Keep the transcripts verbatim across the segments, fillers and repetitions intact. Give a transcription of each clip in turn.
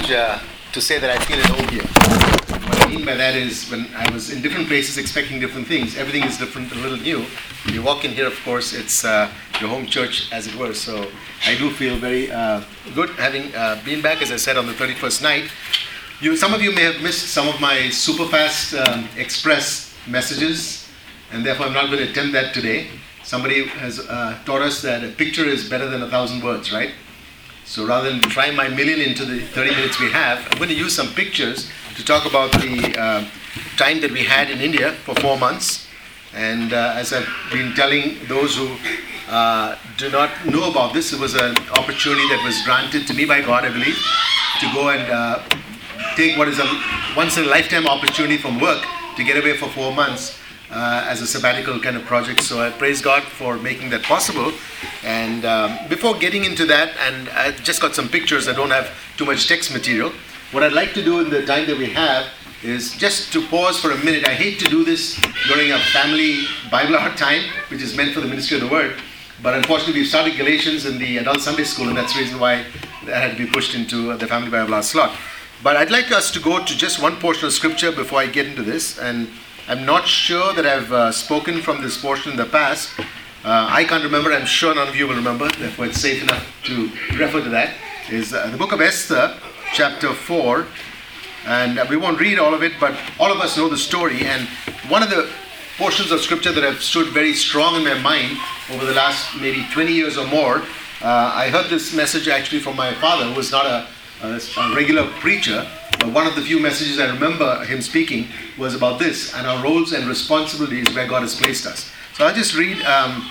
privilege uh, to say that I feel at home here. What I mean by that is when I was in different places expecting different things, everything is different, a little new. When you walk in here, of course, it's uh, your home church, as it were. So I do feel very uh, good having uh, been back, as I said, on the thirty-first night. You, some of you may have missed some of my super fast um, express messages, and therefore I'm not going to attempt that today. Somebody has uh, taught us that a picture is better than a thousand words, right? So rather than try my million into the thirty minutes we have, I'm going to use some pictures to talk about the uh, time that we had in India for four months. And uh, as I've been telling those who uh, do not know about this, it was an opportunity that was granted to me by God, I believe, to go and uh, take what is a once-in-a-lifetime opportunity from work to get away for four months. Uh, as a sabbatical kind of project. So I praise God for making that possible. And um, before getting into that, and I just got some pictures, I don't have too much text material. What I'd like to do in the time that we have is just to pause for a minute. I hate to do this during a family Bible hour time, which is meant for the ministry of the word. But unfortunately, we've started Galatians in the adult Sunday school, and that's the reason why that had to be pushed into the family Bible hour slot. But I'd like us to go to just one portion of scripture before I get into this. And I'm not sure that I've uh, spoken from this portion in the past. Uh, I can't remember. I'm sure none of you will remember. Therefore, it's safe enough to refer to that. Is uh, the book of Esther, chapter four. And uh, we won't read all of it, but all of us know the story. And one of the portions of scripture that have stood very strong in my mind over the last maybe twenty years or more, uh, I heard this message actually from my father, who was not a, a, a regular preacher. But one of the few messages I remember him speaking was about this and our roles and responsibilities where God has placed us. So I'll just read um,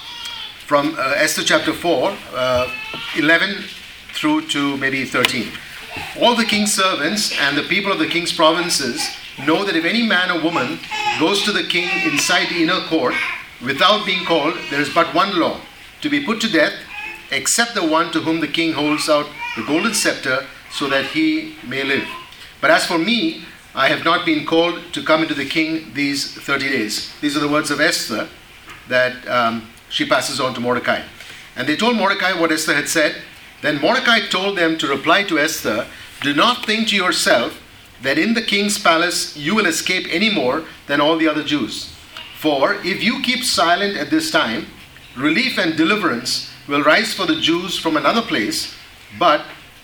from uh, Esther chapter four, uh, eleven through to maybe thirteen. All the king's servants and the people of the king's provinces know that if any man or woman goes to the king inside the inner court without being called, there is but one law, to be put to death, except the one to whom the king holds out the golden scepter, so that he may live. But as for me, I have not been called to come into the king these thirty days. These are the words of Esther that um, she passes on to Mordecai. And they told Mordecai what Esther had said. Then Mordecai told them to reply to Esther, "Do not think to yourself that in the king's palace you will escape any more than all the other Jews. For if you keep silent at this time, relief and deliverance will rise for the Jews from another place, but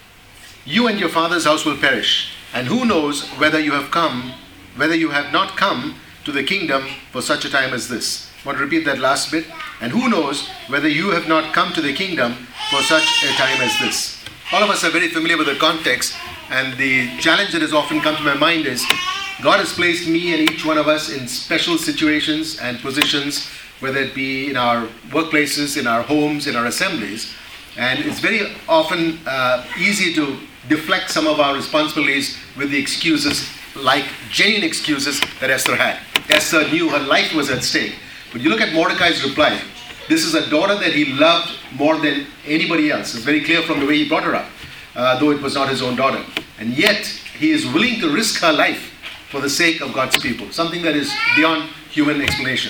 you and your father's house will perish. And who knows whether you have come, whether you have not come to the kingdom for such a time as this." I want to repeat that last bit. And who knows whether you have not come to the kingdom for such a time as this. All of us are very familiar with the context, and the challenge that has often come to my mind is God has placed me and each one of us in special situations and positions, whether it be in our workplaces, in our homes, in our assemblies. And it's very often uh, easy to deflect some of our responsibilities with the excuses, like genuine excuses that Esther had. Esther knew her life was at stake. But you look at Mordecai's reply. This is a daughter that he loved more than anybody else. It's very clear from the way he brought her up, uh, though it was not his own daughter. And yet, he is willing to risk her life for the sake of God's people. Something that is beyond human explanation.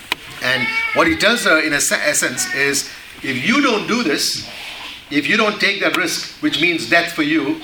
And what he tells her, in essence, is, if you don't do this, if you don't take that risk, which means death for you,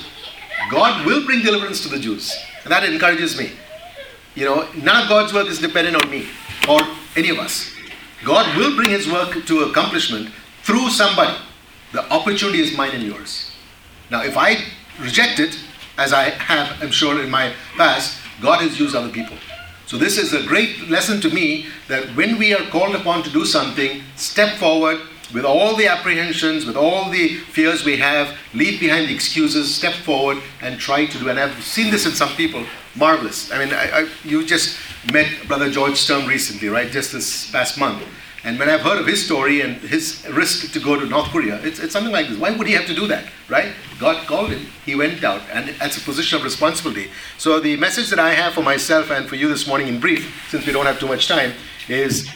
God will bring deliverance to the Jews. And that encourages me. You know, none of God's work is dependent on me or any of us. God will bring his work to accomplishment through somebody. The opportunity is mine and yours. Now, if I reject it, as I have, I'm sure, in my past, God has used other people. So this is a great lesson to me, that when we are called upon to do something, step forward with all the apprehensions, with all the fears we have, leave behind the excuses, step forward and try to do. And I've seen this in some people. Marvelous. I mean, I, I, you just met Brother George Sturm recently, right? Just this past month. And when I've heard of his story and his risk to go to North Korea, it's, it's something like this. Why would he have to do that, right? God called him. He went out, and that's a position of responsibility. So the message that I have for myself and for you this morning in brief, since we don't have too much time, is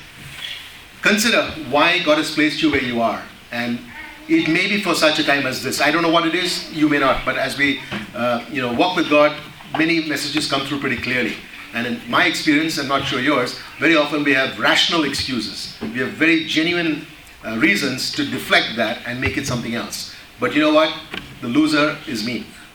consider why God has placed you where you are. And it may be for such a time as this. I don't know what it is. You may not. But as we uh, you know, walk with God, many messages come through pretty clearly. And in my experience, I'm not sure yours, very often we have rational excuses. We have very genuine uh, reasons to deflect that and make it something else. But you know what? The loser is me.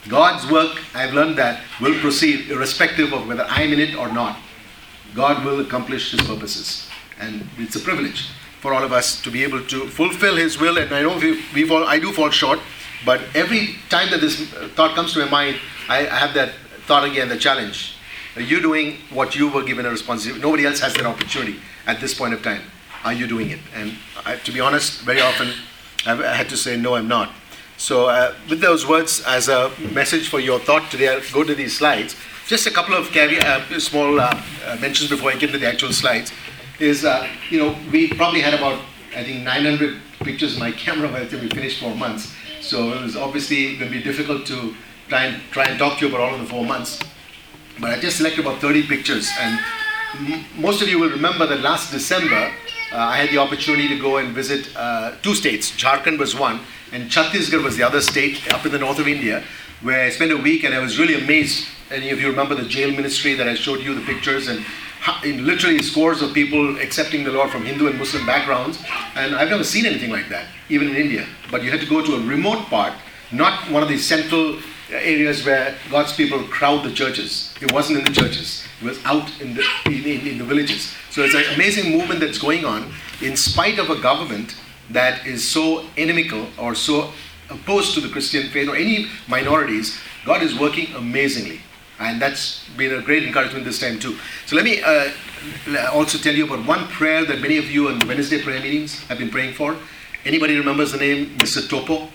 God's work, I've learned that, will proceed irrespective of whether I'm in it or not. God will accomplish His purposes. And it's a privilege for all of us to be able to fulfill His will. And I know we, we fall, I do fall short, but every time that this thought comes to my mind, I, I have that thought again, the challenge. Are you doing what you were given a responsibility? Nobody else has that opportunity at this point of time. Are you doing it? And I, to be honest, very often I've, I had to say, no, I'm not. So uh, with those words as a message for your thought today, I'll go to these slides. Just a couple of caveat, uh, small uh, uh, mentions before I get to the actual slides. Is, uh, you know, we probably had about, I think, nine hundred pictures in my camera by the time we finished four months. So it was obviously going to be difficult to try and, try and talk to you about all of the four months. But I just selected about thirty pictures. And m- most of you will remember that last December, uh, I had the opportunity to go and visit uh, two states. Jharkhand was one, and Chhattisgarh was the other state up in the north of India, where I spent a week and I was really amazed. Any of you remember the jail ministry that I showed you the pictures, and in literally scores of people accepting the Lord from Hindu and Muslim backgrounds. And I've never seen anything like that, even in India. But you had to go to a remote part, not one of these central areas where God's people crowd the churches. It wasn't in the churches. It was out in the, in, in, in the villages. So it's an amazing movement that's going on in spite of a government that is so inimical or so opposed to the Christian faith or any minorities. God is working amazingly. And that's been a great encouragement this time too. So let me uh, also tell you about one prayer that many of you on Wednesday prayer meetings have been praying for. Anybody remembers the name Mister Topo?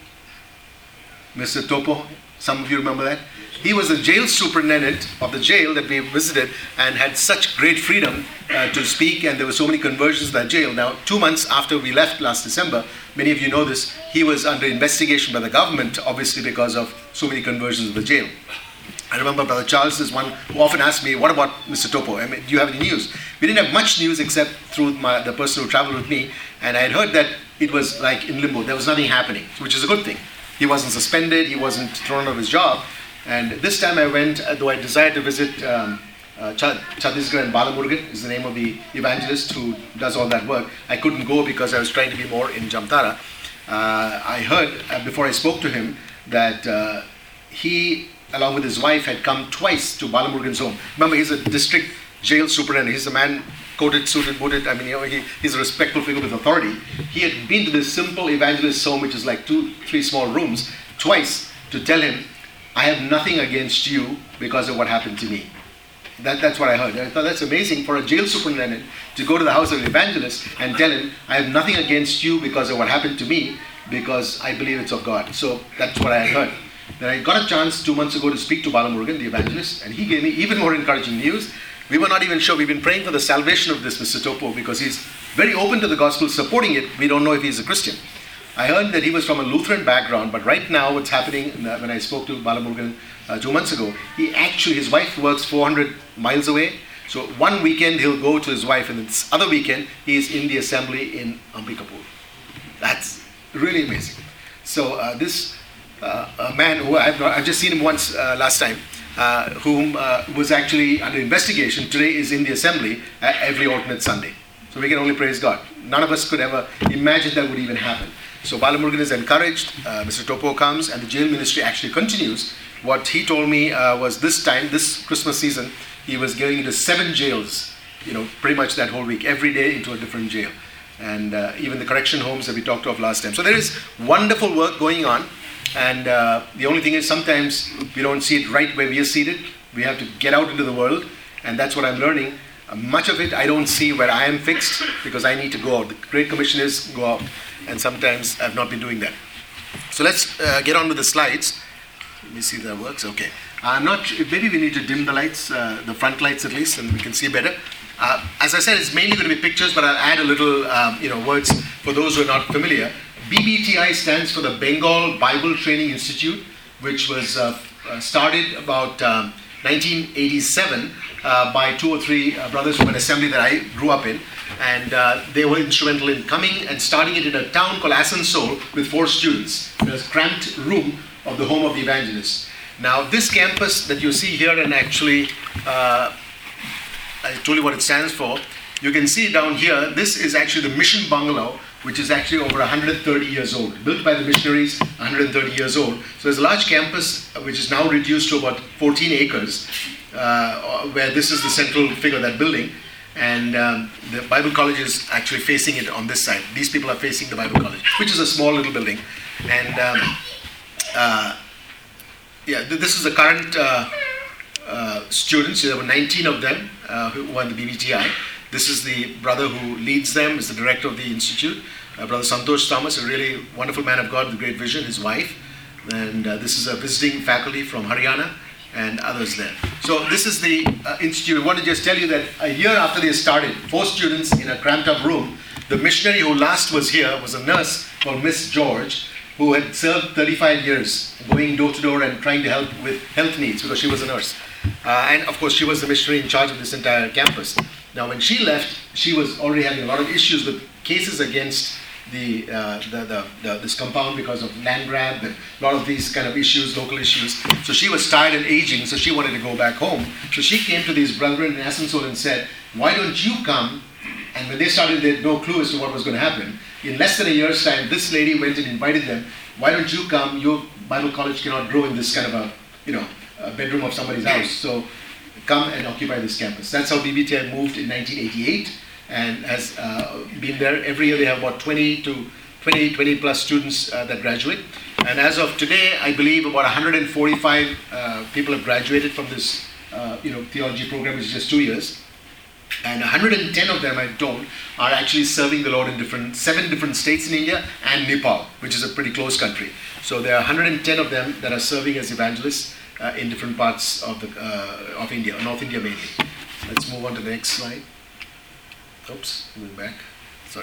Mister Topo? Some of you remember that? He was the jail superintendent of the jail that we visited and had such great freedom uh, to speak, and there were so many conversions in that jail. Now, two months after we left last December, many of you know this, he was under investigation by the government, obviously because of so many conversions in the jail. I remember Brother Charles is one who often asked me, what about Mister Topo? I mean, do you have any news? We didn't have much news except through my, the person who traveled with me, and I had heard that it was like in limbo. There was nothing happening, which is a good thing. He wasn't suspended, he wasn't thrown out of his job. And this time I went, though I desired to visit um, uh, Chhattisgarh and Balamurgan is the name of the evangelist who does all that work. I couldn't go because I was trying to be more in Jamtara. Uh, I heard, uh, before I spoke to him, that uh, he, along with his wife, had come twice to Balamurgan's home. Remember, he's a district jail superintendent. He's a man coated, suited, booted. I mean, you know, he, he's a respectful figure with authority. He had been to this simple evangelist's home, which is like two, three small rooms, twice to tell him, I have nothing against you because of what happened to me. That, that's what I heard. I thought that's amazing for a jail superintendent to go to the house of an evangelist and tell him, I have nothing against you because of what happened to me, because I believe it's of God. So that's what I had heard. Then I got a chance two months ago to speak to Balamurgan, the evangelist, and he gave me even more encouraging news. We were not even sure. We've been praying for the salvation of this Mister Topo because he's very open to the gospel, supporting it. We don't know if he's a Christian. I heard that he was from a Lutheran background, but right now what's happening, when I spoke to Balamurgan uh, two months ago, he actually, his wife works four hundred miles away. So one weekend he'll go to his wife, and this other weekend he is in the assembly in Ambikapur. That's really amazing. So uh, this uh, a man who I've, not, I've just seen him once uh, last time, uh, whom uh, was actually under investigation, today is in the assembly uh, every alternate Sunday. So we can only praise God. None of us could ever imagine that would even happen. So Balamurgan is encouraged, uh, Mister Topo comes, and the jail ministry actually continues. What he told me uh, was this time, this Christmas season, he was going into seven jails, you know, pretty much that whole week, every day into a different jail. And uh, even the correction homes that we talked of last time. So there is wonderful work going on. And uh, the only thing is sometimes we don't see it right where we are seated. We have to get out into the world. And that's what I'm learning. Uh, much of it I don't see where I am fixed because I need to go out. The Great Commission is go out. And sometimes I've not been doing that. So let's uh, get on with the slides. Let me see if that works. Okay. I'm not, maybe we need to dim the lights, uh, the front lights at least, and we can see better. Uh, as I said, it's mainly going to be pictures, but I'll add a little, um, you know, words for those who are not familiar. B B T I stands for the Bengal Bible Training Institute, which was uh, uh, started about um, nineteen eighty-seven uh, by two or three uh, brothers from an assembly that I grew up in. And uh, they were instrumental in coming and starting it in a town called Asansol with four students in a cramped room of the home of the evangelist. Now, this campus that you see here, and actually, uh, I told you what it stands for. You can see down here, this is actually the mission bungalow which is actually over one hundred thirty years old, built by the missionaries, one hundred thirty years old. So there's a large campus uh, which is now reduced to about fourteen acres, uh, where this is the central figure, that building. And um, the Bible College is actually facing it on this side. These people are facing the Bible College, which is a small little building. And um, uh, yeah, th- this is the current uh, uh, students. There were nineteen of them uh, who were in the B B T I. This is the brother who leads them, is the director of the institute, uh, Brother Santosh Thomas, a really wonderful man of God with great vision, his wife. And uh, this is a visiting faculty from Haryana and others there. So this is the uh, institute. I want to just tell you that a year after they started, four students in a cramped up room, the missionary who last was here was a nurse called Miss George, who had served thirty-five years, going door to door and trying to help with health needs because she was a nurse. Uh, and of course, she was the missionary in charge of this entire campus. Now, when she left, she was already having a lot of issues with cases against the, uh, the, the, the this compound because of land grab and a lot of these kind of issues, local issues. So she was tired and aging, so she wanted to go back home. So she came to these brethren in Asansol and said, why don't you come? And when they started, they had no clue as to what was going to happen. In less than a year's time, this lady went and invited them, why don't you come? Your Bible college cannot grow in this kind of a, you know, a bedroom of somebody's house. So come and occupy this campus. That's how B B T I moved in nineteen eighty-eight. And has uh, been there. Every year they have about twenty to twenty, twenty plus students uh, that graduate. And as of today, I believe about one hundred forty-five uh, people have graduated from this uh, you know, theology program, which is just two years. And one hundred ten of them, I'm told, are actually serving the Lord in different, seven different states in India and Nepal, which is a pretty close country. So there are one hundred ten of them that are serving as evangelists uh, in different parts of, the, uh, of India, North India mainly. Let's move on to the next slide. Oops, moving back. Sorry.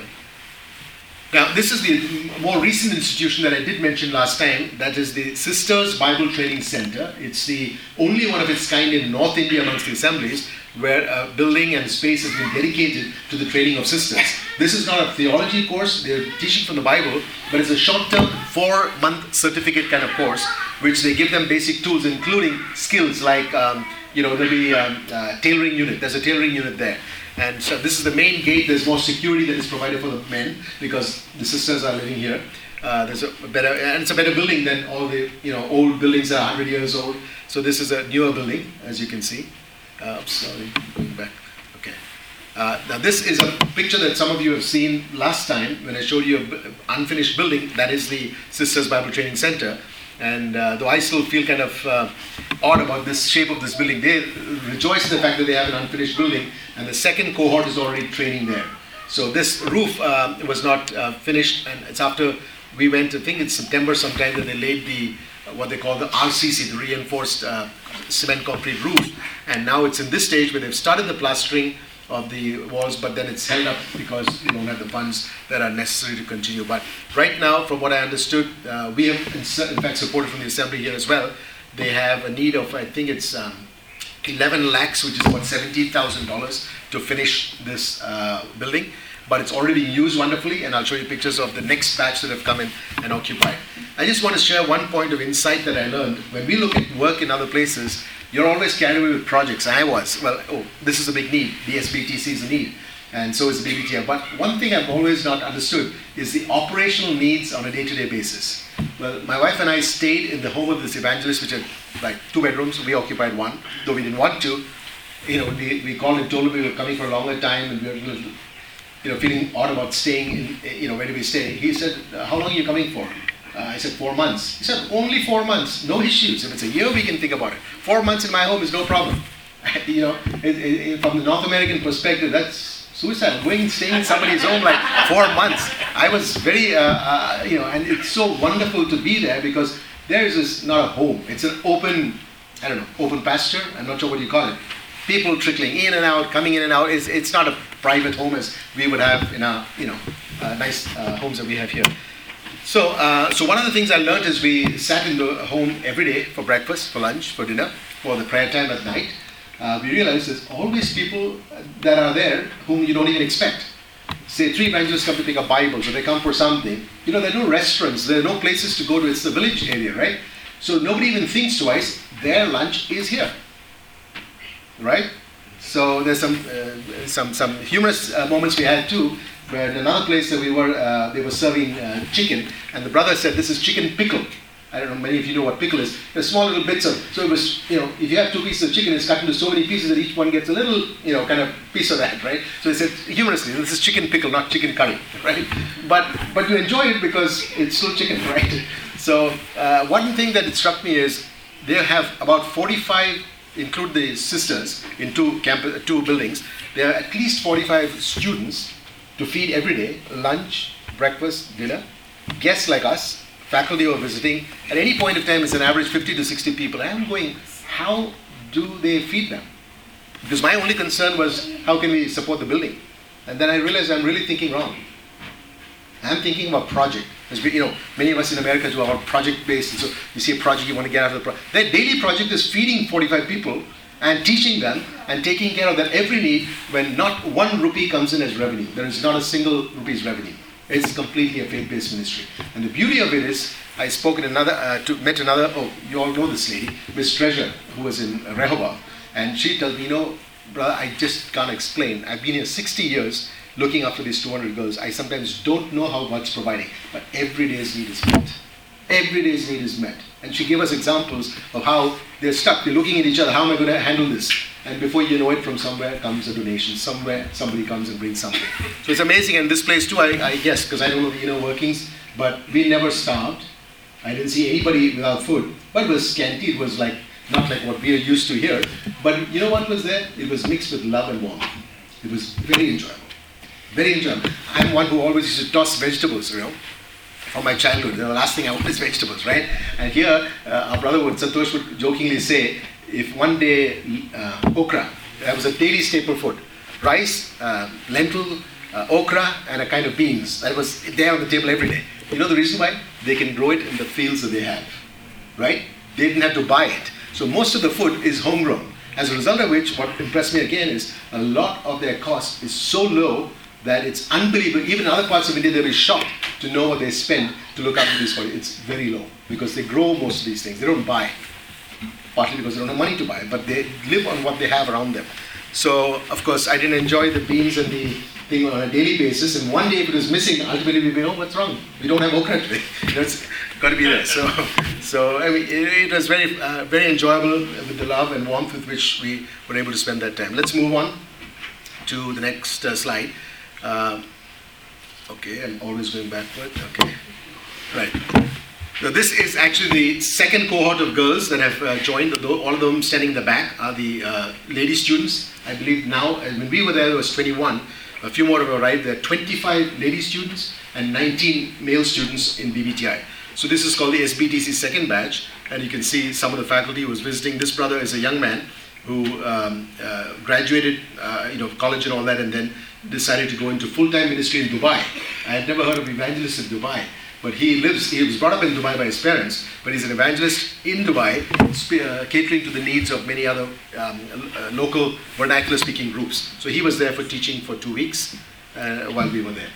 Now, this is the more recent institution that I did mention last time. That is the Sisters Bible Training Center. It's the only one of its kind in North India amongst the assemblies where a building and space has been dedicated to the training of sisters. This is not a theology course. They're teaching from the Bible, but it's a short-term, four-month certificate kind of course, which they give them basic tools, including skills like, um, you know, there'll be a um, uh, tailoring unit. There's a tailoring unit there. And so this is the main gate. There's more security that is provided for the men because the sisters are living here. Uh, there's a better, and it's a better building than all the, you know, old buildings that are one hundred years old. So this is a newer building, as you can see. Uh, sorry, going back. Okay. Uh, now this is a picture that some of you have seen last time when I showed you an unfinished building. That is the Sisters Bible Training Center. And uh, though I still feel kind of uh, odd about this shape of this building, they rejoice in the fact that they have an unfinished building, and the second cohort is already training there. So this roof uh, was not uh, finished, and it's after we went, I think it's September sometime, that they laid the, uh, what they call the R C C, the reinforced uh, cement concrete roof. And now it's in this stage where they've started the plastering of the walls, but then it's held up because they don't have the funds that are necessary to continue. But right now, from what I understood, uh, we have in, in fact supported from the assembly here as well. They have a need of, I think it's um, eleven lakhs, which is about seventeen thousand dollars to finish this uh, building. But it's already being used wonderfully, and I'll show you pictures of the next batch that have come in and occupied. I just want to share one point of insight that I learned. When we look at work in other places, you're always carried away with projects. I was, well, oh, this is a big need. The S B T C is a need, and so is the B B T I. But one thing I've always not understood is the operational needs on a day-to-day basis. Well, my wife and I stayed in the home of this evangelist, which had like two bedrooms. We occupied one, though we didn't want to. You know, we, we called and told him we were coming for a longer time, and we were, you know, feeling odd about staying in, you know, where do we stay? He said, how long are you coming for? Uh, I said, four months. He said, only four months, no issues. If it's a year, we can think about it. Four months in my home is no problem. You know, it, it, from the North American perspective, that's suicide. Going and staying in somebody's home like four months. I was very, uh, uh, you know, and it's so wonderful to be there because there is this, not a home. It's an open, I don't know, open pasture. I'm not sure what you call it. People trickling in and out, coming in and out. It's, it's not a private home as we would have in our, you know, uh, nice uh, homes that we have here. So, uh, so one of the things I learned is we sat in the home every day for breakfast, for lunch, for dinner, for the prayer time at night. Uh, we realized there's always people that are there whom you don't even expect. Say three evangelists come to pick up Bibles, or they come for something. You know, there are no restaurants, there are no places to go to. It's the village area, right? So nobody even thinks twice. Their lunch is here, right? So there's some uh, some some humorous uh, moments we had too. where in another place that we were, uh, they were serving uh, chicken, and the brother said, this is chicken pickle. I don't know, many of you know what pickle is. They're small little bits of, so it was, you know, if you have two pieces of chicken, it's cut into so many pieces that each one gets a little, you know, kind of piece of that, right? So they said, humorously, this is chicken pickle, not chicken curry, right? But but you enjoy it because it's still chicken, right? So uh, one thing that struck me is they have about forty-five, include the sisters, in two, campus, two buildings, there are at least forty-five students to feed every day, lunch, breakfast, dinner, guests like us, faculty who are visiting. At any point of time, it's an average fifty to sixty people. And I'm going, how do they feed them? Because my only concern was, how can we support the building? And then I realized I'm really thinking wrong. I'm thinking about project. As we, you know, many of us in America do our project-based, and so you see a project, you want to get out of the project. Their daily project is feeding forty-five people and teaching them and taking care of their every need when not one rupee comes in as revenue. There is not a single rupee's revenue. It's completely a faith-based ministry. And the beauty of it is, I spoke in another, uh, to, met another, oh, you all know this lady, Miss Treasure, who was in Rehoboth. And she tells me, you know, brother, I just can't explain. I've been here sixty years looking after these two hundred girls. I sometimes don't know how God's providing, but every day's need is met. Every day's need is met. And she gave us examples of how they're stuck. They're looking at each other. How am I going to handle this? And before you know it, from somewhere comes a donation. Somewhere somebody comes and brings something. So it's amazing. And this place too, I, I guess, because I don't know the inner workings, but we never starved. I didn't see anybody without food. But it was scanty. It was like, not like what we are used to here. But you know what was there? It was mixed with love and warmth. It was very enjoyable. Very enjoyable. I'm one who always used to toss vegetables, you know. From my childhood, the last thing I want is vegetables, right? And here, uh, our brother would, Santosh would jokingly say, if one day uh, okra, that was a daily staple food, rice, uh, lentil, uh, okra, and a kind of beans, that was there on the table every day. You know the reason why? They can grow it in the fields that they have, right? They didn't have to buy it. So most of the food is homegrown. As a result of which, what impressed me again is a lot of their cost is so low that it's unbelievable. Even in other parts of India, they'll be shocked to know what they spend to look after these bodies. It's very low because they grow most of these things. They don't buy, partly because they don't have money to buy, but they live on what they have around them. So, of course, I didn't enjoy the beans and the thing on a daily basis. And one day, if it was missing, ultimately we'd be, oh, what's wrong? We don't have okra today. It's got to be there. So, so I mean, it, it was very, uh, very enjoyable with the love and warmth with which we were able to spend that time. Let's move on to the next uh, slide. Uh, okay, I'm always going backward. Okay, right. Now this is actually the second cohort of girls that have uh, joined. All of them standing in the back are the uh, lady students. I believe now, when we were there, there was twenty-one. A few more have arrived. There are twenty-five lady students and nineteen male students in B B T I. So this is called the S B T C second batch, and you can see some of the faculty who was visiting. This brother is a young man who um, uh, graduated, uh, you know, college and all that, and then decided to go into full-time ministry in Dubai. I had never heard of evangelists in Dubai, but he lives, he was brought up in Dubai by his parents, but he's an evangelist in Dubai, uh, catering to the needs of many other um, uh, local vernacular-speaking groups. So he was there for teaching for two weeks uh, while we were there.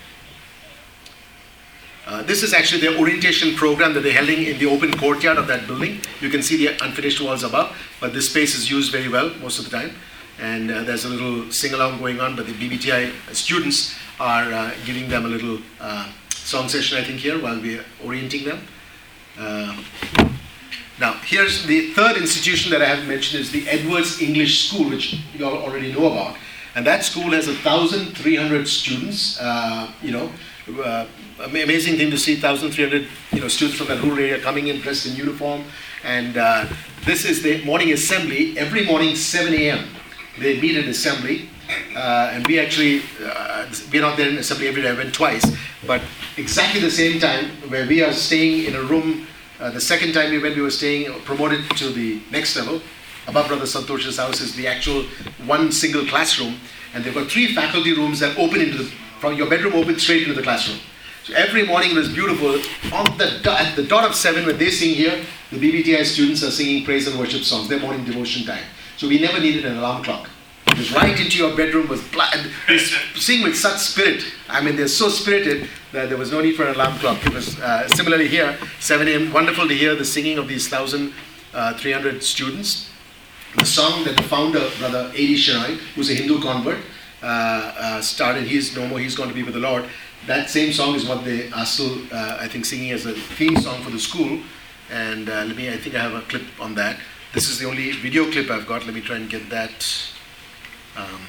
Uh, this is actually their orientation program that they're holding in the open courtyard of that building. You can see the unfinished walls above, but this space is used very well most of the time. And uh, there's a little sing-along going on, but the B B T I students are uh, giving them a little uh, song session, I think, here while we're orienting them. Uh, now, here's the third institution that I have mentioned is the Edwards English School, which you all already know about. And that school has one thousand three hundred students, uh, you know, uh, amazing thing to see one thousand three hundred you know, students from that rural area coming in dressed in uniform. And uh, this is the morning assembly, every morning seven A M They meet in assembly, uh, and we actually, uh, we're not there in assembly every day, I went twice, but exactly the same time where we are staying in a room, uh, the second time we went, we were staying, promoted to the next level. Above Brother Santosh's house is the actual one single classroom, and they've got three faculty rooms that open into the, from your bedroom open straight into the classroom. So every morning it was beautiful. On the, at the dot of seven, when they sing here, the B B T I students are singing praise and worship songs, their morning devotion time. So we never needed an alarm clock. It was right into your bedroom, was bl- they sing with such spirit. I mean, they're so spirited that there was no need for an alarm clock. It was uh, similarly here, seven A M, wonderful to hear the singing of these one thousand three hundred students. The song that the founder, Brother A D Shenoy, who's a Hindu convert, uh, uh, started. He's no more. He's going to be with the Lord. That same song is what they are still, uh, I think, singing as a theme song for the school. And uh, let me, I think I have a clip on that. This is the only video clip I've got. Let me try and get that. Um,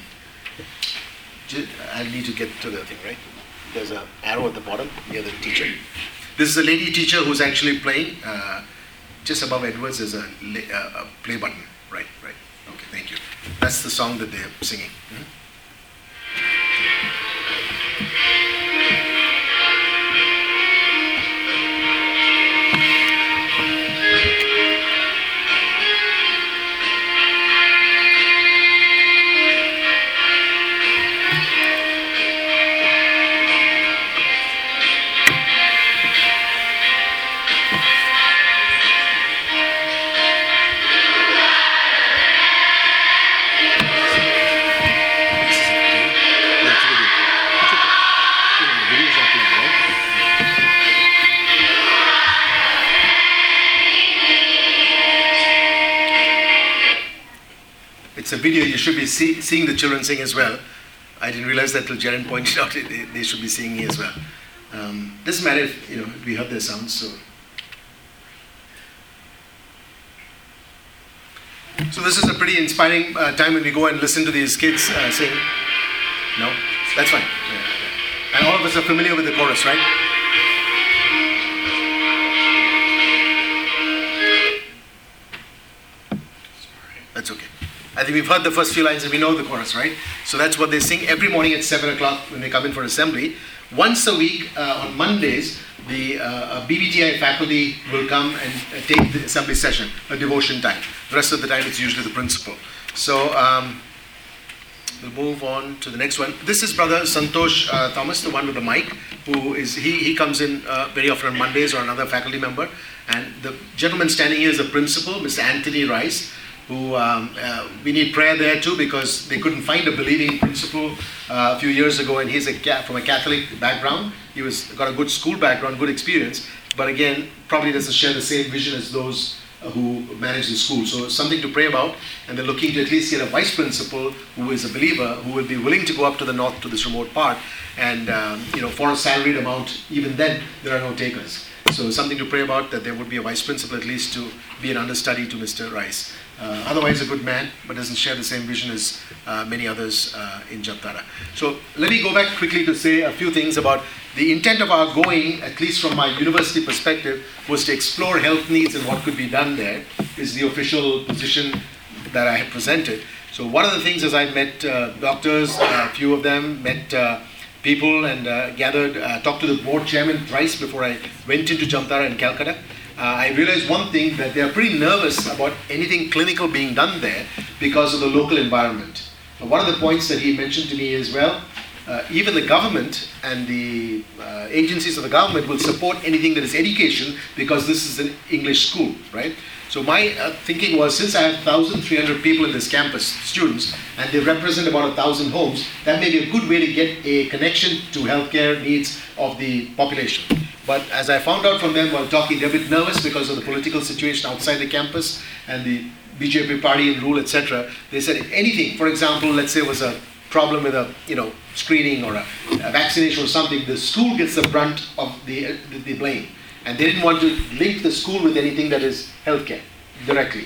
I need to get to the thing, right? There's an arrow at the bottom near the teacher. This is a lady teacher who's actually playing. Uh, just above Edwards there's a, a play button. Right, right. Okay, thank you. That's the song that they're singing. Mm-hmm. It's a video. You should be see, seeing the children sing as well. I didn't realize that till Jaren pointed out it, they, they should be singing as well. Um, doesn't matter if you know we heard their sounds. So, so this is a pretty inspiring uh, time when we go and listen to these kids uh, sing. No, that's fine. Yeah, yeah. And all of us are familiar with the chorus, right? That's okay. I think we've heard the first few lines and we know the chorus, right? So that's what they sing every morning at seven o'clock when they come in for assembly. Once a week, uh, on Mondays, the uh, B B T I faculty will come and uh, take the assembly session, a devotion time. The rest of the time, it's usually the principal. So um, we'll move on to the next one. This is Brother Santosh uh, Thomas, the one with the mic, who is, he, he comes in uh, very often on Mondays, or another faculty member. And the gentleman standing here is the principal, Mister Anthony Rice, who um, uh, we need prayer there too, because they couldn't find a believing principal uh, a few years ago, and he's a from a Catholic background. He was got a good school background, good experience, but again, probably doesn't share the same vision as those uh, who manage the school. So something to pray about, and they're looking to at least get a vice principal who is a believer, who will be willing to go up to the north to this remote part, and um, you know, for a salaried amount, even then there are no takers. So something to pray about, that there would be a vice principal at least to be an understudy to Mister Rice. Uh, otherwise a good man, but doesn't share the same vision as uh, many others uh, in Jamtara. So let me go back quickly to say a few things about the intent of our going, at least from my university perspective, was to explore health needs and what could be done there, is the official position that I had presented. So one of the things is I met uh, doctors, uh, a few of them, met uh, people and uh, gathered, uh, talked to the board chairman twice before I went into Jamtara in Calcutta. Uh, I realized one thing, that they are pretty nervous about anything clinical being done there because of the local environment. Uh, one of the points that he mentioned to me is, well, uh, even the government and the uh, agencies of the government will support anything that is education, because this is an English school, right? So my uh, thinking was, since I have one thousand three hundred people in this campus, students, and they represent about one thousand homes, that may be a good way to get a connection to healthcare needs of the population. But as I found out from them while talking, they're a bit nervous because of the political situation outside the campus and the B J P party in rule, et cetera. They said if anything, for example, let's say it was a problem with a you know screening or a, a vaccination or something, the school gets the brunt of the, the, the blame. And they didn't want to link the school with anything that is healthcare directly.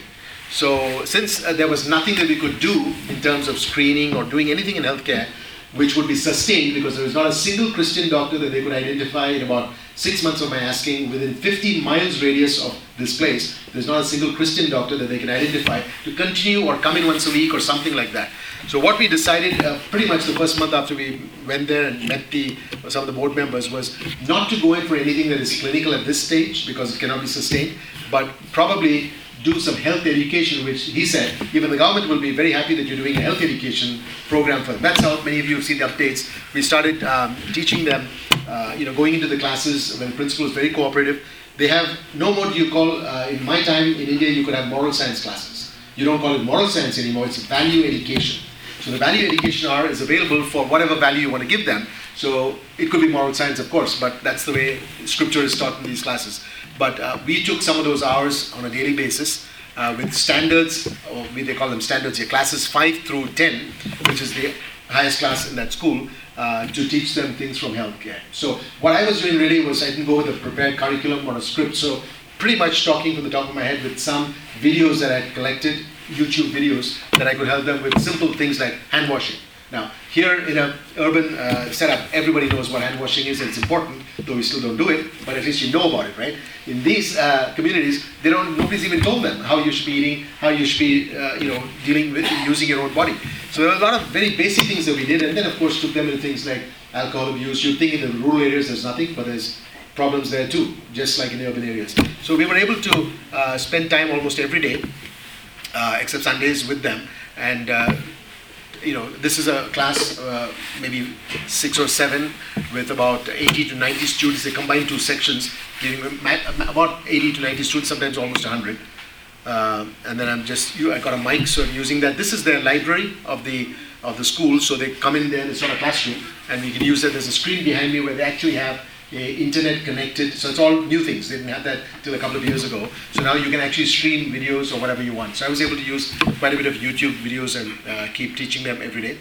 So since uh, there was nothing that we could do in terms of screening or doing anything in healthcare which would be sustained, because there was not a single Christian doctor that they could identify in about six months of my asking, within fifty miles radius of this place, there's not a single Christian doctor that they can identify to continue or come in once a week or something like that. So what we decided uh, pretty much the first month after we went there and met the, some of the board members, was not to go in for anything that is clinical at this stage, because it cannot be sustained, but probably do some health education, which he said, even the government will be very happy that you're doing a health education program for them. That's how many of you have seen the updates. We started um, teaching them, uh, you know, going into the classes when the principal is very cooperative. They have no more, do you call, uh, in my time in India, you could have moral science classes. You don't call it moral science anymore, it's value education. So the value education hour is available for whatever value you want to give them. So it could be moral science, of course, but that's the way scripture is taught in these classes. But uh, we took some of those hours on a daily basis uh, with standards, or we, they call them standards here, classes five through ten, which is the highest class in that school, uh, to teach them things from healthcare. So what I was doing really was I didn't go with a prepared curriculum or a script, so pretty much talking from the top of my head with some videos that I had collected, YouTube videos, that I could help them with simple things like hand washing. Now, here in an urban uh, setup, everybody knows what hand washing is, and it's important, though we still don't do it, but at least you know about it, right? In these uh, communities, they don't, nobody's even told them how you should be eating, how you should be, uh, you know, dealing with using your own body. So there were a lot of very basic things that we did, and then of course took them into things like alcohol abuse. You'd think in the rural areas there's nothing, but there's problems there too, just like in the urban areas. So we were able to uh, spend time almost every day, uh, except Sundays, with them, and uh, you know, this is a class, uh, maybe six or seven, with about eighty to ninety students. They combine two sections, giving them about eighty to ninety students, sometimes almost one hundred. Uh, and then I'm just, I got a mic, so I'm using that. This is their library of the of the school, so they come in there, it's not a classroom, and we can use it. There's a screen behind me where they actually have a internet connected, so it's all new things. They didn't have that till a couple of years ago. So now you can actually stream videos or whatever you want. So I was able to use quite a bit of YouTube videos and uh, keep teaching them every day.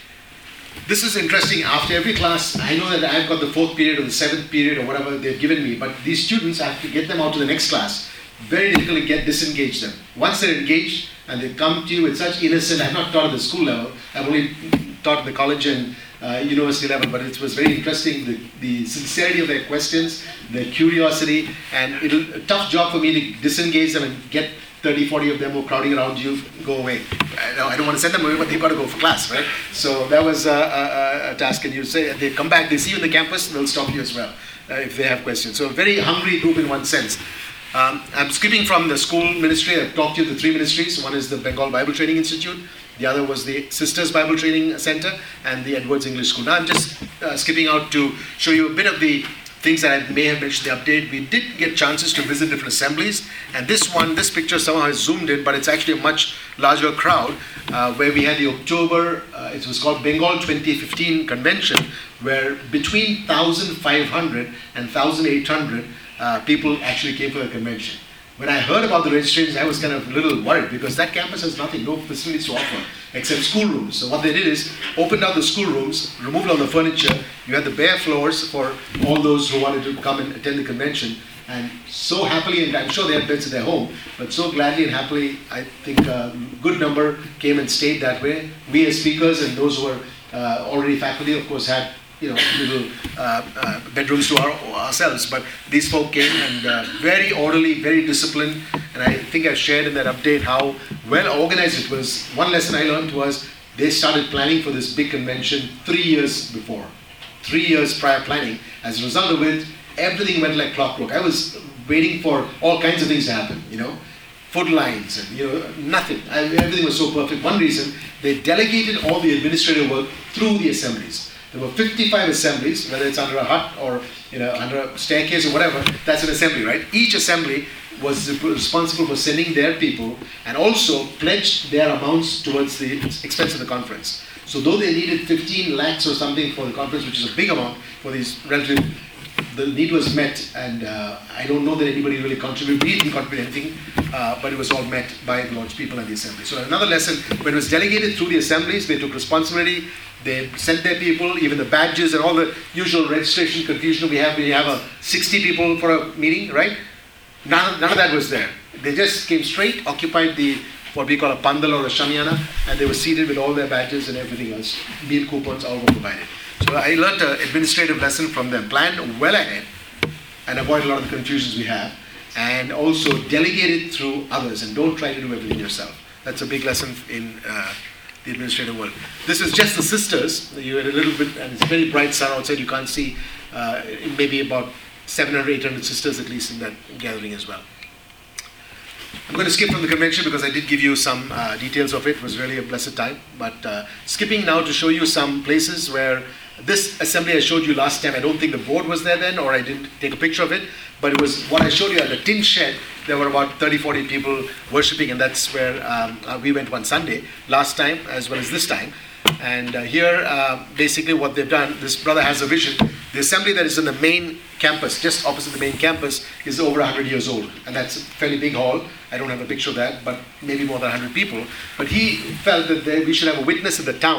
This is interesting. After every class, I know that I've got the fourth period or the seventh period or whatever they've given me, but these students, I have to get them out to the next class. Very difficult to get disengage them. Once they're engaged and they come to you with such innocent, I've not taught at the school level, I've only taught at the college and uh, university level, but it was very interesting, the, the sincerity of their questions, their curiosity, and it's a tough job for me to disengage them and get thirty, forty of them who are crowding around you, go away. I don't, I don't want to send them away, but they've got to go for class, right? So that was a, a, a task, and you say, they come back, they see you in the campus, they'll stop you as well, uh, if they have questions. So a very hungry group in one sense. Um, I'm skipping from the school ministry. I've talked to you the three ministries. One is the Bengal Bible Training Institute. The other was the Sisters Bible Training Center and the Edwards English School. Now I'm just uh, skipping out to show you a bit of the things that I may have mentioned in the update. We did get chances to visit different assemblies, and this one, this picture somehow has zoomed in, but it's actually a much larger crowd, uh, where we had the October, uh, it was called Bengal twenty fifteen convention, where between one thousand five hundred and one thousand eight hundred uh, people actually came for the convention. When I heard about the registrations, I was kind of a little worried, because that campus has nothing, no facilities to offer except schoolrooms. So what they did is opened out the schoolrooms, removed all the furniture. You had the bare floors for all those who wanted to come and attend the convention. And so happily, and I'm sure they had beds at their home, but so gladly and happily, I think a good number came and stayed that way. We as speakers and those who were uh, already faculty, of course, had you know, little uh, uh, bedrooms to our, ourselves, but these folk came and uh, very orderly, very disciplined, and I think I shared in that update how well organized it was. One lesson I learned was they started planning for this big convention three years before, three years prior planning. As a result of it, everything went like clockwork. I was waiting for all kinds of things to happen, you know, foot lines and, you know, nothing. I, everything was so perfect. One reason, they delegated all the administrative work through the assemblies. There were fifty-five assemblies, whether it's under a hut or you know under a staircase or whatever, that's an assembly, right? Each assembly was responsible for sending their people and also pledged their amounts towards the expense of the conference. So though they needed fifteen lakhs or something for the conference, which is a big amount for these relative, the need was met, and uh, I don't know that anybody really contributed. We didn't contribute anything, uh, but it was all met by the Lord's people and the assembly. So another lesson, when it was delegated through the assemblies, they took responsibility. They sent their people, even the badges and all the usual registration confusion we have when you have a sixty people for a meeting, right? None, none of that was there. They just came straight, occupied the what we call a pandal or a shamiana, and they were seated with all their badges and everything else. Meal coupons, all were provided. So I learned an administrative lesson from them. Plan well ahead and avoid a lot of the confusions we have, and also delegate it through others and don't try to do everything yourself. That's a big lesson in uh, the administrative world. This is just the sisters. You had a little bit, and it's very bright sun outside. You can't see uh, maybe about seven hundred, eight hundred sisters at least in that gathering as well. I'm going to skip from the convention because I did give you some uh, details of it. It was really a blessed time. But uh, skipping now to show you some places where this assembly I showed you last time, I don't think the board was there then, or I didn't take a picture of it, but it was what I showed you at the tin shed. There were about thirty, forty people worshipping, and that's where um, uh, we went one Sunday, last time as well as this time. And uh, here, uh, basically what they've done, this brother has a vision. The assembly that is in the main campus, just opposite the main campus, is over one hundred years old. And that's a fairly big hall. I don't have a picture of that, but maybe more than one hundred people. But he felt that they, we should have a witness in the town.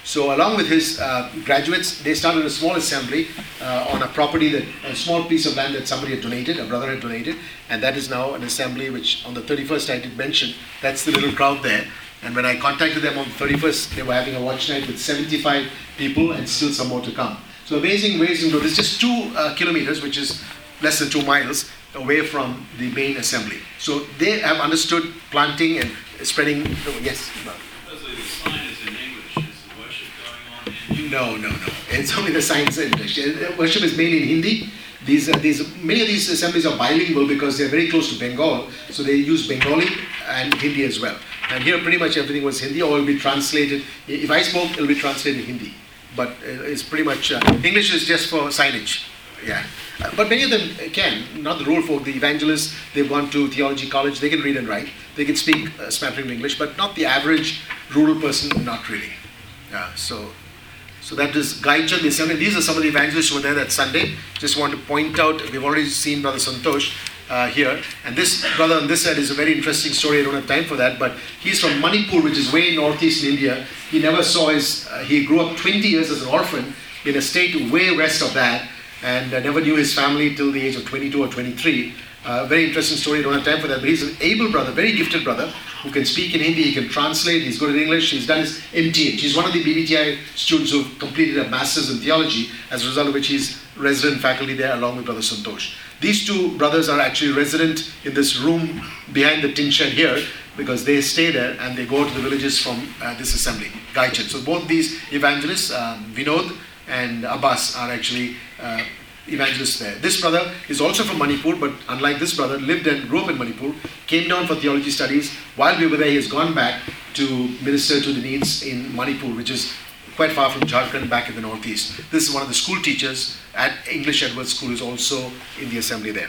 So along with his uh, graduates, they started a small assembly uh, on a property, that a small piece of land that somebody had donated, a brother had donated, and that is now an assembly which on the thirty-first I did mention, that's the little crowd there. And when I contacted them on the thirty-first, they were having a watch night with seventy-five people and still some more to come. So amazing ways in growth. It's just two uh, kilometers, which is less than two miles away from the main assembly. So they have understood planting and spreading. Oh, yes. Leslie, the sign is in English. Is the worship going on in No, no, no. It's only the signs in English. Uh, Worship is mainly in Hindi. These, uh, these, many of these assemblies are bilingual because they're very close to Bengal, so they use Bengali and Hindi as well. And here pretty much everything was Hindi, or will be translated. If I spoke, it'll be translated in Hindi. But it's pretty much, uh, English is just for signage. Yeah. Uh, but many of them can, not the rural folk, the evangelists, they've gone to theology college, they can read and write, they can speak uh, smattering of English, but not the average rural person, not really. Yeah, so so that is Gaichan, the assembly. These are some of the evangelists who were there that Sunday. Just want to point out, we've already seen Brother Santosh uh, here, and this brother on this side is a very interesting story. I don't have time for that, but he's from Manipur, which is way northeast in India. He never saw his, uh, he grew up twenty years as an orphan in a state way west of that, and uh, never knew his family till the age of twenty-two or twenty-three. Uh, very interesting story, I don't have time for that, but he's an able brother, very gifted brother, who can speak in Hindi, he can translate, he's good in English, he's done his M T H. He's one of the B B T I students who completed a master's in theology, as a result of which he's resident faculty there along with Brother Santosh. These two brothers are actually resident in this room behind the tin shed here, because they stay there and they go to the villages from uh, this assembly, Gaichan. So both these evangelists, um, Vinod and Abbas, are actually uh, evangelists there. This brother is also from Manipur, but unlike this brother, lived and grew up in Manipur, came down for theology studies. While we were there, he has gone back to minister to the needs in Manipur, which is quite far from Jharkhand, back in the northeast. This is one of the school teachers at English Edwards School, who is also in the assembly there.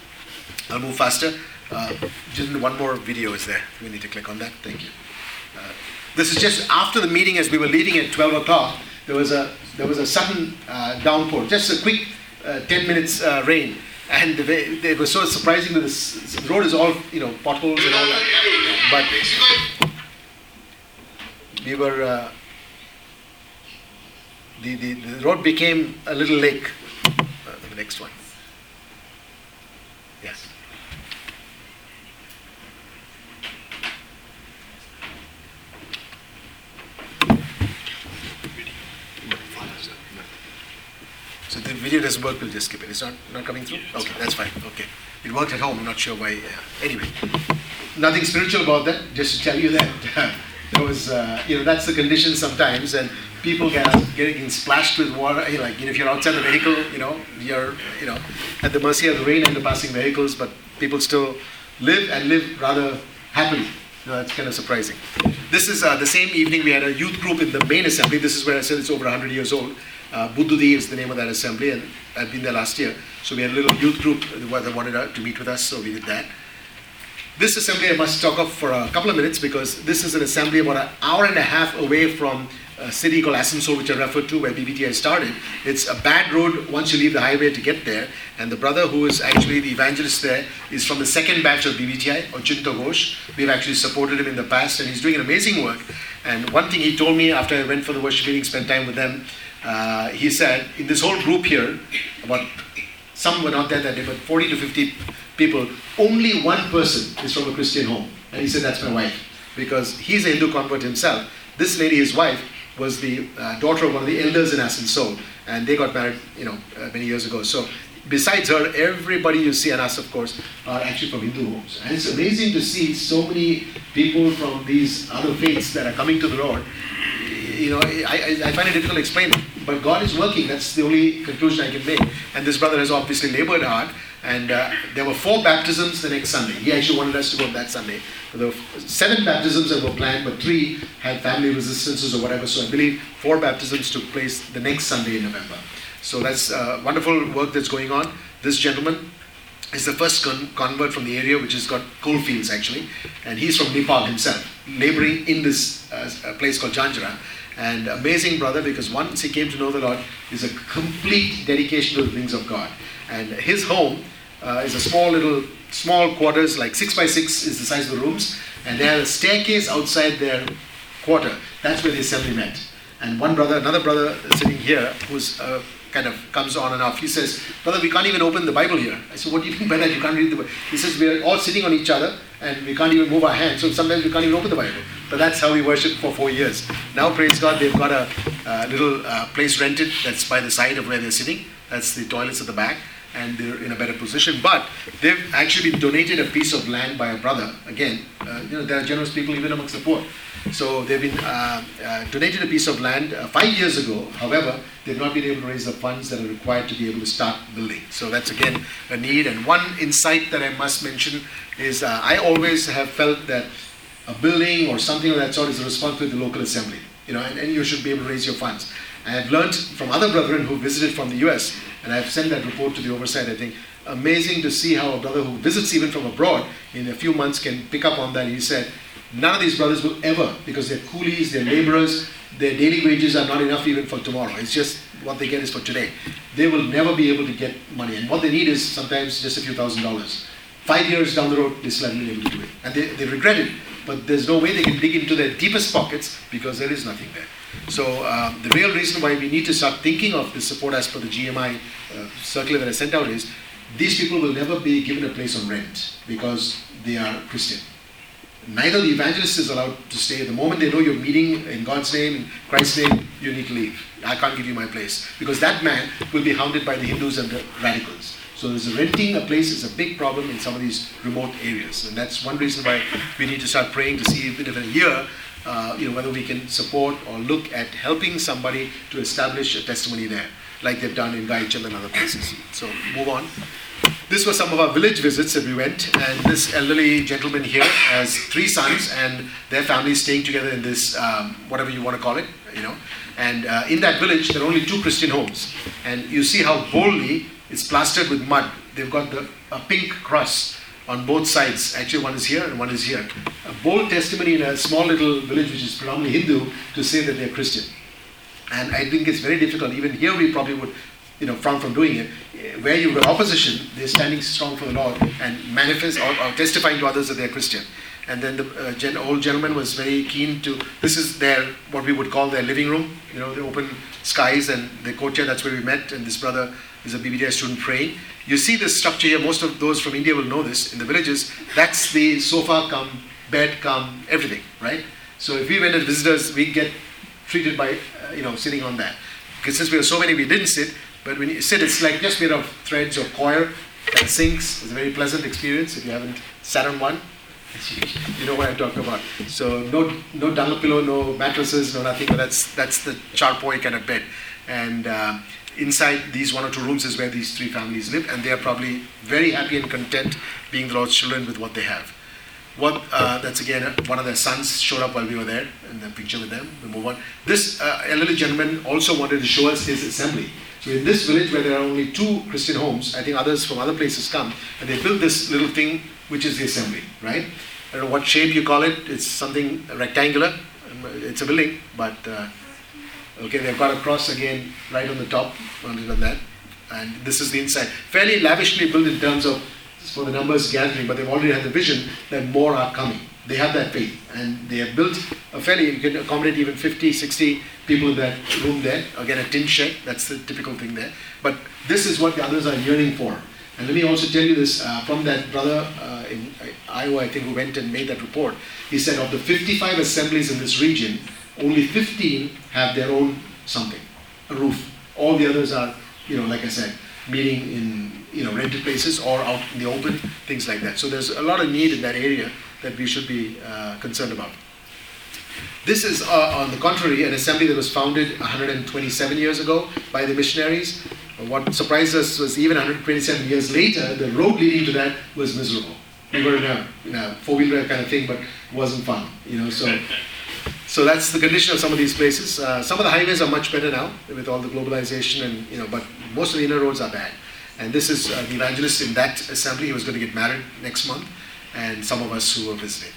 I'll move faster. Uh, just one more video is there. We need to click on that. Thank you. Uh, this is just after the meeting, as we were leaving at twelve o'clock. There was a there was a sudden uh, downpour, just a quick uh, ten minutes uh, rain, and the way, it was so surprising that this, the road is all, you know, potholes and all that. But we were uh, the, the the road became a little lake. Uh, the next one. Yes. So the video doesn't work, we'll just skip it. It's not, not coming through? Okay, that's fine. Okay. It worked at home, I'm not sure why. Uh, anyway, nothing spiritual about that, just to tell you that uh, there was, uh, you know, that's the condition sometimes, and people get getting splashed with water. You know, like, you know, if you're outside the vehicle, you know, you're, you know, at the mercy of the rain and the passing vehicles, but people still live and live rather happily. You know, that's kind of surprising. This is uh, the same evening we had a youth group in the main assembly. This is where I said it's over one hundred years old. Uh, Buddhudi is the name of that assembly, and I've been there last year. So we had a little youth group that wanted to meet with us, so we did that. This assembly I must talk of for a couple of minutes, because this is an assembly about an hour and a half away from a city called Asansol, which I referred to, where B B T I started. It's a bad road once you leave the highway to get there, and the brother who is actually the evangelist there is from the second batch of B B T I, Ochinto Ghosh. We've actually supported him in the past, and he's doing an amazing work. And one thing he told me after I went for the worship meeting, spent time with them, Uh, he said, in this whole group here, about, some were not there that day, but forty to fifty people, only one person is from a Christian home. And he said, that's my wife. Because he's a Hindu convert himself. This lady, his wife, was the uh, daughter of one of the elders in Asansol. And they got married, you know, uh, many years ago. So besides her, everybody you see, and us of course, are actually from Hindu homes. And it's amazing to see so many people from these other faiths that are coming to the Lord. You know, I, I, I find it difficult to explain, but God is working. That's the only conclusion I can make. And this brother has obviously labored hard. And uh, there were four baptisms the next Sunday. He actually wanted us to go that Sunday. There were seven baptisms that were planned, but three had family resistances or whatever. So I believe four baptisms took place the next Sunday in November. So that's uh, wonderful work that's going on. This gentleman is the first con- convert from the area, which has got coal fields actually. And he's from Nepal himself, laboring in this uh, place called Janjara. And amazing brother, because once he came to know the Lord, is a complete dedication to the things of God. And his home uh, is a small little, small quarters, like six by six is the size of the rooms. And they have a staircase outside their quarter. That's where the assembly met. And one brother, another brother sitting here, who's uh, kind of comes on and off, he says, brother, we can't even open the Bible here. I said, what do you mean by that? You can't read the Bible? He says, we're all sitting on each other and we can't even move our hands. So sometimes we can't even open the Bible. But that's how we worshiped for four years. Now, praise God, they've got a uh, little uh, place rented that's by the side of where they're sitting. That's the toilets at the back. And they're in a better position. But they've actually been donated a piece of land by a brother. Again, uh, you know, there are generous people even amongst the poor. So they've been uh, uh, donated a piece of land uh, five years ago. However, they've not been able to raise the funds that are required to be able to start building. So that's again a need. And one insight that I must mention is uh, I always have felt that a building or something of that sort is the responsibility of the local assembly. You know, and, and you should be able to raise your funds. I have learned from other brethren who visited from the U S, and I've sent that report to the oversight, I think, amazing to see how a brother who visits even from abroad in a few months can pick up on that. He said, none of these brothers will ever, because they're coolies, they're laborers, their daily wages are not enough even for tomorrow. It's just what they get is for today. They will never be able to get money. And what they need is sometimes just a few thousand dollars. Five years down the road, they still haven't been able to do it. And they, they regret it, but there's no way they can dig into their deepest pockets because there is nothing there. So um, the real reason why we need to start thinking of this support as per the G M I uh, circular that I sent out is these people will never be given a place on rent because they are Christian. Neither the evangelist is allowed to stay. The moment they know you're meeting in God's name, in Christ's name, you need to leave. I can't give you my place. Because that man will be hounded by the Hindus and the radicals. So there's a renting a place is a big problem in some of these remote areas. And that's one reason why we need to start praying to see if in a year, uh, you know, whether we can support or look at helping somebody to establish a testimony there, like they've done in Gaichal and other places. So move on. This was some of our village visits that we went, and this elderly gentleman here has three sons and their families staying together in this, um, whatever you want to call it, you know. And uh, in that village, there are only two Christian homes. And you see how boldly it's plastered with mud. They've got the a pink cross on both sides. Actually, one is here and one is here. A bold testimony in a small little village which is predominantly Hindu to say that they're Christian. And I think it's very difficult. Even here we probably would, you know, frown from doing it. Where you've got opposition, they're standing strong for the Lord and manifest or, or testifying to others that they're Christian. And then the uh, gen- old gentleman was very keen to, this is their, what we would call their living room, you know, the open skies and the courtyard, that's where we met, and this brother is a B B D I student praying. You see this structure here, most of those from India will know this, in the villages, that's the sofa come, bed come, everything, right? So if we went as visitors, we get treated by, uh, you know, sitting on that. Because since we were so many, we didn't sit, but when you sit, it's like just made of threads or coir and sinks. It's a very pleasant experience if you haven't sat on one. You know what I'm talking about. So no no Dunlop pillow, no mattresses, no nothing, but that's that's the charpoy kind of bed. And uh, inside these one or two rooms is where these three families live, and they are probably very happy and content being the Lord's children with what they have. What uh, that's again one of their sons showed up while we were there in the picture with them. We move on. This uh, elderly gentleman also wanted to show us his assembly. So in this village where there are only two Christian homes, I think others from other places come, and they built this little thing which is the assembly, right? I don't know what shape you call it. It's something rectangular. It's a building, but uh, okay, they've got a cross again right on the top, on that, and this is the inside. Fairly lavishly built in terms of for the numbers gathering, but they've already had the vision that more are coming. They have that faith, and they have built a fairly, you can accommodate even fifty, sixty people in that room there. Again, a tin shed, that's the typical thing there. But this is what the others are yearning for. And let me also tell you this, uh, from that brother uh, in Iowa, I think, who went and made that report. He said of the fifty-five assemblies in this region, only fifteen have their own something, a roof. All the others are, you know, like I said, meeting in, you know, rented places or out in the open, things like that. So there's a lot of need in that area that we should be uh, concerned about. This is, uh, on the contrary, an assembly that was founded one hundred twenty-seven years ago by the missionaries. What surprised us was even one hundred twenty-seven years later, the road leading to that was miserable. We were in a, in a four-wheel drive kind of thing, but it wasn't fun, you know. So, so that's the condition of some of these places. Uh, some of the highways are much better now with all the globalization, and you know, but most of the inner roads are bad. And this is uh, the evangelist in that assembly. He was going to get married next month, and some of us who were visiting.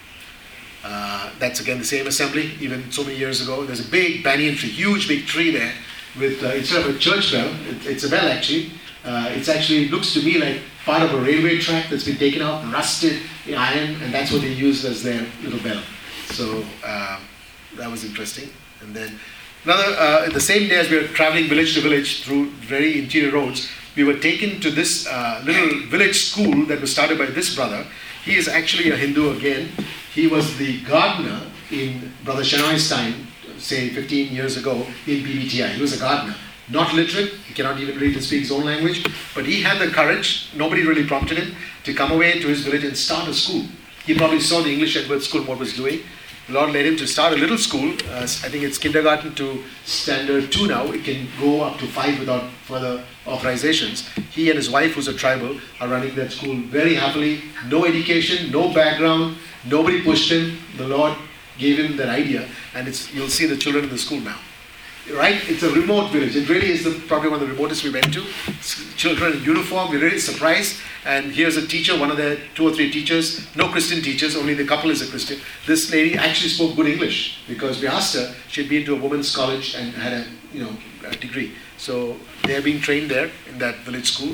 Uh, that's again the same assembly, even so many years ago. There's a big banyan tree, huge big tree there, with uh, instead of a church bell, it, it's a bell actually. Uh, it's actually looks to me like part of a railway track that's been taken out, rusted in iron, and that's what they use as their little bell. So uh, that was interesting. And then Another, uh, the same day as we were traveling village to village through very interior roads, we were taken to this uh, little village school that was started by this brother. He is actually a Hindu again. He was the gardener in Brother Shenoy's time, say fifteen years ago, in P B T I. He was a gardener. Not literate, he cannot even read and speak his own language, but he had the courage, nobody really prompted him, to come away to his village and start a school. He probably saw the English Edward School, what was doing. The Lord led him to start a little school. Uh, I think it's kindergarten to standard two now. It can go up to five without further authorizations. He and his wife, who's a tribal, are running that school very happily. No education, no background, nobody pushed him. The Lord gave him that idea, and it's, you'll see the children in the school now. Right? It's a remote village. It really is the, probably one of the remotest we went to. Children in uniform, we're really surprised. And here's a teacher, one of the two or three teachers, no Christian teachers, only the couple is a Christian. This lady actually spoke good English because we asked her, she'd been to a women's college and had a, you know, a degree. So they're being trained there in that village school.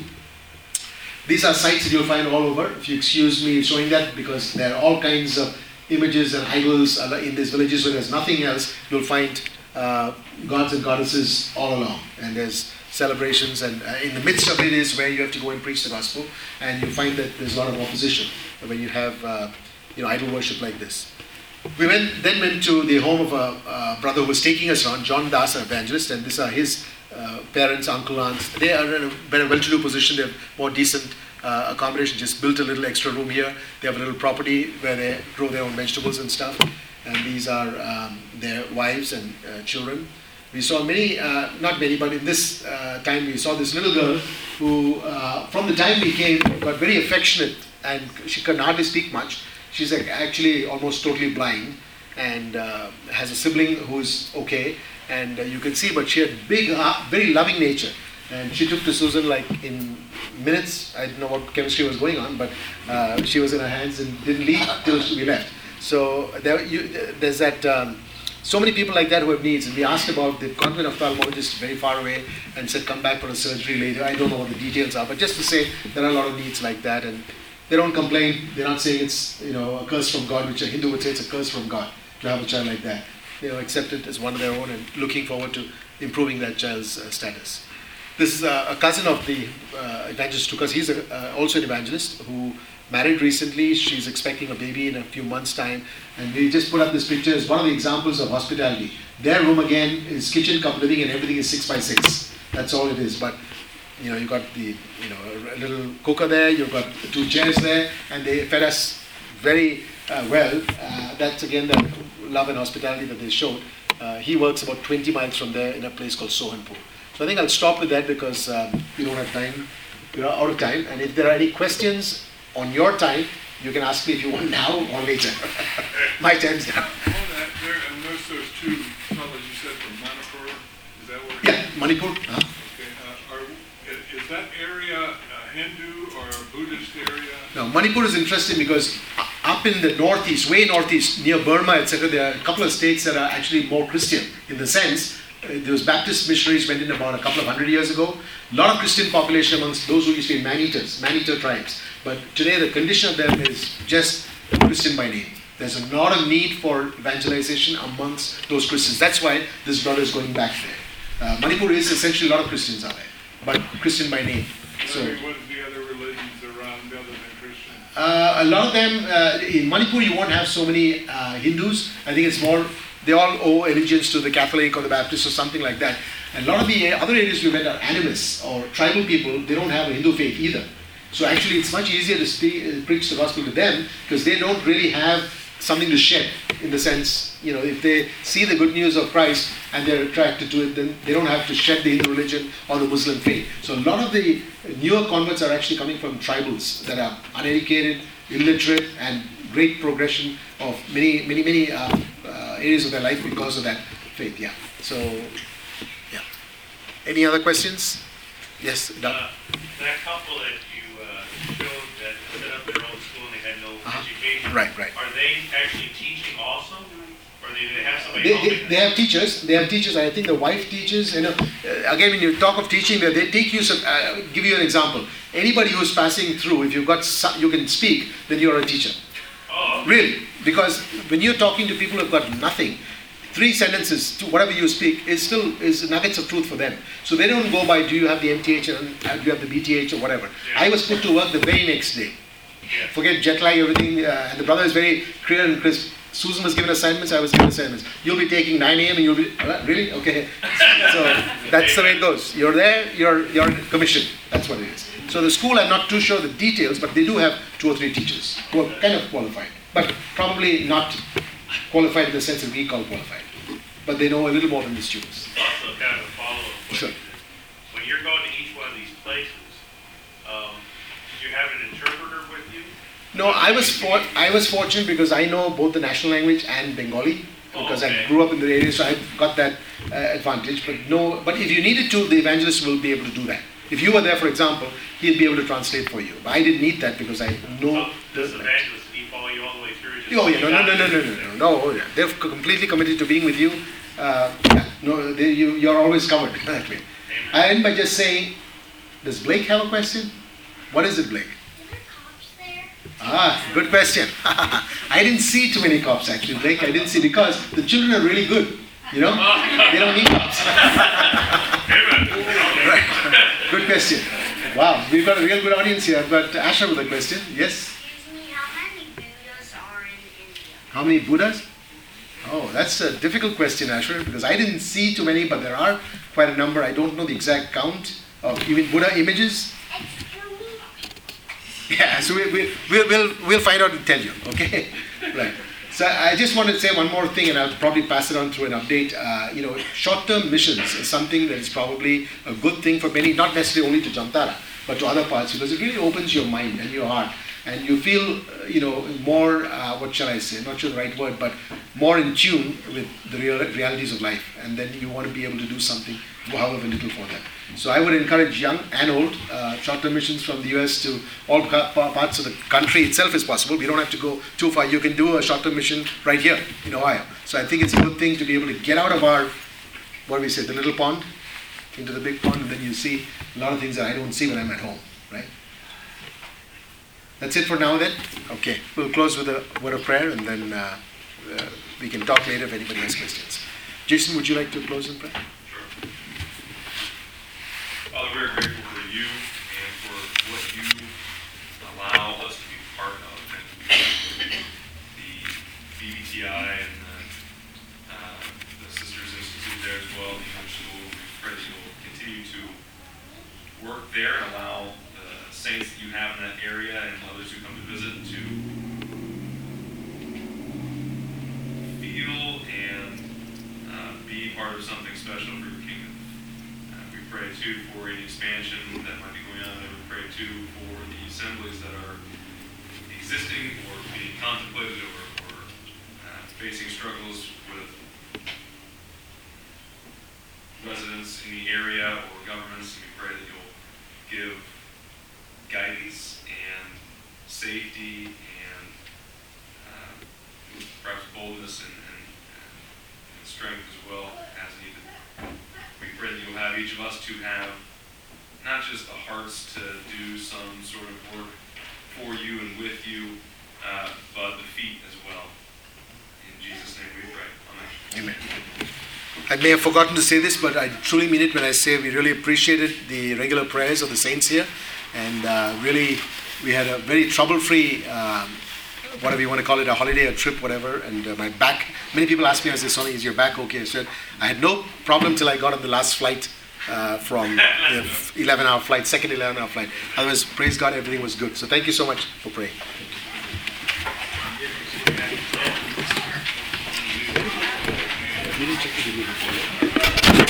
These are sites that you'll find all over. If you excuse me showing that, because there are all kinds of images and idols in these villages where there's nothing else. You'll find uh, gods and goddesses all along, and there's celebrations, and uh, in the midst of it is where you have to go and preach the gospel, and you find that there's a lot of opposition when you have uh, you know, idol worship like this. We went, then went to the home of a, a brother who was taking us around, John Das, an evangelist, and these are his uh, parents, uncle, aunts. They are in a very well-to-do position. They have more decent uh, accommodation, just built a little extra room here. They have a little property where they grow their own vegetables and stuff. And these are um, their wives and uh, children. We saw many, uh, not many, but in this uh, time we saw this little girl who, uh, from the time we came, got very affectionate, and she could hardly speak much. She's like actually almost totally blind, and uh, has a sibling who's okay, and uh, you can see, but she had big, uh, very loving nature. And she took to Susan like in minutes. I didn't know what chemistry was going on, but uh, she was in her hands and didn't leave till we left. So there, you, there's that, um, so many people like that who have needs. And we asked about the convent ophthalmologist very far away and said come back for a surgery later. I don't know what the details are, but just to say there are a lot of needs like that. And they don't complain. They're not saying it's, you know, a curse from God, which a Hindu would say it's a curse from God to have a child like that. They know, accept it as one of their own and looking forward to improving that child's uh, status. This is uh, a cousin of the uh, evangelist Tukas. He's a, uh, also an evangelist who married recently. She's expecting a baby in a few months' time. And we just put up this picture as one of the examples of hospitality. Their room again is kitchen cum living, and everything is six by six. That's all it is. But you know, you got the, you know, a little cooker there, you've got two chairs there, and they fed us very uh, well. Uh, that's again the love and hospitality that they showed. Uh, he works about twenty miles from there in a place called Sohanpur. So I think I'll stop with that because um, we don't have time. We're out of time. And if there are any questions on your time, you can ask me if you want now or later. My time's now. On that, there, I noticed there's two fellows you said from Manipur. Is that where? Yeah, Manipur. Uh-huh. Okay. Uh, are, is, is that area a Hindu or a Buddhist area? Now, Manipur is interesting because up in the northeast, way northeast, near Burma, et cetera, there are a couple of states that are actually more Christian in the sense. Uh, those Baptist missionaries went in about a couple of hundred years ago. A lot of Christian population amongst those who used to be man-eaters, man-eater tribes. But today the condition of them is just Christian by name. There's a lot of need for evangelization amongst those Christians. That's why this brother is going back there. Uh, Manipur is essentially a lot of Christians are there, but Christian by name. So, what are the other religions around other than Christian? Uh, a lot of them, uh, in Manipur you won't have so many uh, Hindus. I think it's more, they all owe allegiance to the Catholic or the Baptist or something like that. And a lot of the other areas we went are animists or tribal people. They don't have a Hindu faith either. So actually it's much easier to speak, uh, preach the gospel to them because they don't really have something to shed in the sense, you know, if they see the good news of Christ and they're attracted to it, then they don't have to shed the Hindu religion or the Muslim faith. So a lot of the newer converts are actually coming from tribals that are uneducated, illiterate, and great progression of many, many, many uh, uh, areas of their life because of that faith. Yeah. So, yeah. Any other questions? Yes, Doug? Uh, that couple that you uh, showed that set up their own school and they had no Uh-huh. education. Right, right. Are they actually teaching also? Or do they have somebody They, helping they, them? they have teachers. They have teachers. I think the wife teaches. You know, uh, again, when you talk of teaching, they, they take you. Some, uh, give you an example. Anybody who's passing through, if you've got some, you can speak, then you're a teacher. Oh, okay. Really, because when you're talking to people who've got nothing, three sentences, to whatever you speak, is still is nuggets of truth for them. So they don't go by, do you have the M T H and uh, do you have the B T H or whatever. Yeah. I was put to work the very next day. Yeah. Forget jet lag, everything. Uh, and the brother is very clear and crisp. Susan was given assignments, I was given assignments. You'll be taking nine a.m. and you'll be, uh, really? Okay. So that's the way it goes. You're there, you're, you're commissioned. That's what it is. So the school, I'm not too sure the details, but they do have two or three teachers who are kind of qualified. But probably not qualified in the sense that we call qualified. But they know a little more than the students. Also, kind of a follow-up question. Sure. When you're going to each one of these places, um, do you have an interpreter with you? No, I was for, I was fortunate because I know both the national language and Bengali because Oh, okay. I grew up in the area, so I've got that uh, advantage. But no, but if you needed to, the evangelist will be able to do that. If you were there, for example, he'll be able to translate for you. But I didn't need that because I know. So this the, evangelist, did he follow you all the way through? Just oh yeah, no, you no, got no, no, it? no, no, no, no. Oh, yeah. They're co- completely committed to being with you. Uh, yeah, no, they, you, you're always covered that way. I end by just saying, does Blake have a question? What is it, Blake? Ah, good question. I didn't see too many cops actually, Blake. I didn't see because the children are really good. You know, they don't need cops. Right. Good question. Wow, we've got a real good audience here. I've got Asher with a question. Yes. Excuse me, how many Buddhas are in India? How many Buddhas? Oh, that's a difficult question, Asher, because I didn't see too many, but there are quite a number. I don't know the exact count of even Buddha images. Excuse me. Yeah, so we, we, we'll, we'll, we'll find out and tell you, okay? Right. So I just wanted to say one more thing, and I'll probably pass it on through an update. Uh, you know, short-term missions is something that is probably a good thing for many, not necessarily only to Jamtara, but to other parts, because it really opens your mind and your heart. And you feel, uh, you know, more, uh, what shall I say, I'm not sure the right word, but more in tune with the real realities of life. And then you want to be able to do something, however little for them. So I would encourage young and old, uh, short-term missions from the U S to all pa- pa- parts of the country itself is possible. We don't have to go too far. You can do a short-term mission right here in Ohio. So I think it's a good thing to be able to get out of our, what do we say, the little pond, into the big pond, and then you see a lot of things that I don't see when I'm at home, right? That's it for now then? Okay, we'll close with a word of prayer and then uh, uh, we can talk later if anybody has questions. Jason, would you like to close in prayer? Sure. Father, we're grateful for you and for what you allow us to be part of, and the B B T I and the, uh, the Sisters Institute there as well, the English school. We pray that you'll continue to work there and allow the saints that you have in that area and others who come to visit to feel and uh, be part of something special for your kingdom. Uh, we pray too for any expansion that might be going on, and we pray too for the assemblies that are existing or being contemplated or, or uh, facing struggles with residents in the area or governments. And we pray that you'll give guidance and safety and uh, perhaps boldness and, and, and strength as well as needed. We pray that you'll have each of us to have not just the hearts to do some sort of work for you and with you, uh, but the feet as well. In Jesus' name we pray. Amen. Amen. I may have forgotten to say this, but I truly mean it when I say we really appreciated the regular prayers of the saints here. And uh, really, we had a very trouble-free, um, whatever you want to call it, a holiday, a trip, whatever. And uh, my back, many people ask me, I said, Sonny, is your back okay? I said, I had no problem till I got on the last flight uh, from the eleven-hour flight, second eleven-hour flight. Otherwise, praise God, everything was good. So thank you so much for praying. Thank you.